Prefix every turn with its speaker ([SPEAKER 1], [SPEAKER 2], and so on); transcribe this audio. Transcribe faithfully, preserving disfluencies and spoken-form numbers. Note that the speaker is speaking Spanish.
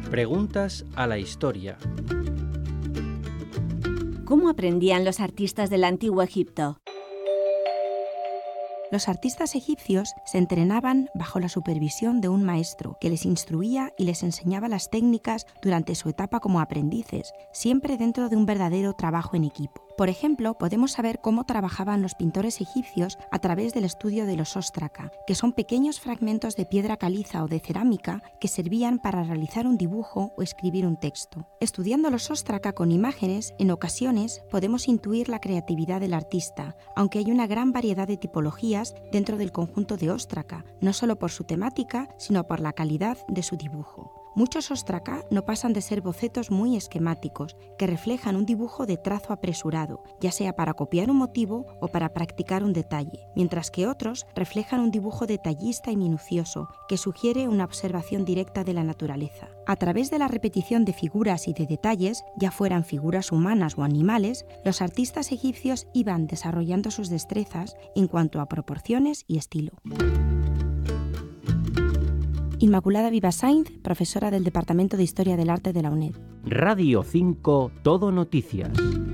[SPEAKER 1] Preguntas a la historia.
[SPEAKER 2] ¿Cómo aprendían los artistas del antiguo Egipto?
[SPEAKER 3] Los artistas egipcios se entrenaban bajo la supervisión de un maestro que les instruía y les enseñaba las técnicas durante su etapa como aprendices, siempre dentro de un verdadero trabajo en equipo. Por ejemplo, podemos saber cómo trabajaban los pintores egipcios a través del estudio de los óstraca, que son pequeños fragmentos de piedra caliza o de cerámica que servían para realizar un dibujo o escribir un texto. Estudiando los óstraca con imágenes, en ocasiones podemos intuir la creatividad del artista, aunque hay una gran variedad de tipologías dentro del conjunto de óstraca, no solo por su temática, sino por la calidad de su dibujo. Muchos óstraca no pasan de ser bocetos muy esquemáticos, que reflejan un dibujo de trazo apresurado, ya sea para copiar un motivo o para practicar un detalle, mientras que otros reflejan un dibujo detallista y minucioso, que sugiere una observación directa de la naturaleza. A través de la repetición de figuras y de detalles, ya fueran figuras humanas o animales, los artistas egipcios iban desarrollando sus destrezas en cuanto a proporciones y estilo. Inmaculada Viva Sainz, profesora del Departamento de Historia del Arte de la UNED.
[SPEAKER 1] Radio cinco, Todo Noticias.